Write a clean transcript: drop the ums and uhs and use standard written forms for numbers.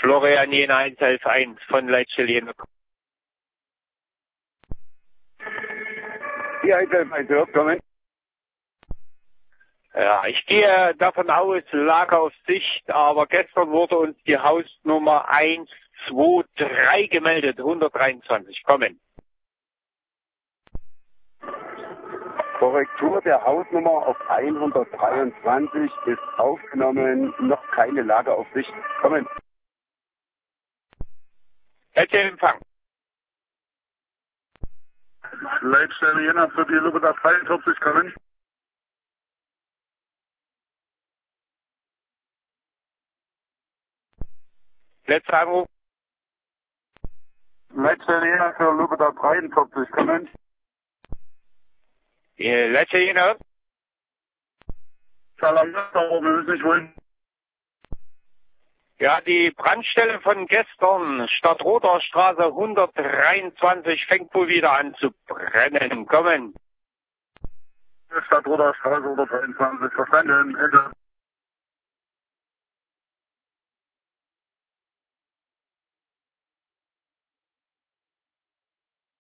Florian Jena 111 von Leitstelle Jena. Die 111 hört, kommen. Ja, ich gehe davon aus, Lage auf Sicht, aber gestern wurde uns die Hausnummer 123 gemeldet, 123, kommen. Korrektur der Hausnummer auf 123 ist aufgenommen, noch keine Lage auf Sicht, kommen. Letzter Empfang. Leitstelle Jena für die Lübecker 43, kommen. Letzter Anruf. Leitstelle Jena für Lübecker 43, kommen. Letzter Jena. Salam, wir müssen nicht wohin. Ja, die Brandstelle von gestern, Stadtroter Straße 123, fängt wohl wieder an zu brennen. Kommen. Stadtroter Straße 123, verstanden, Ende.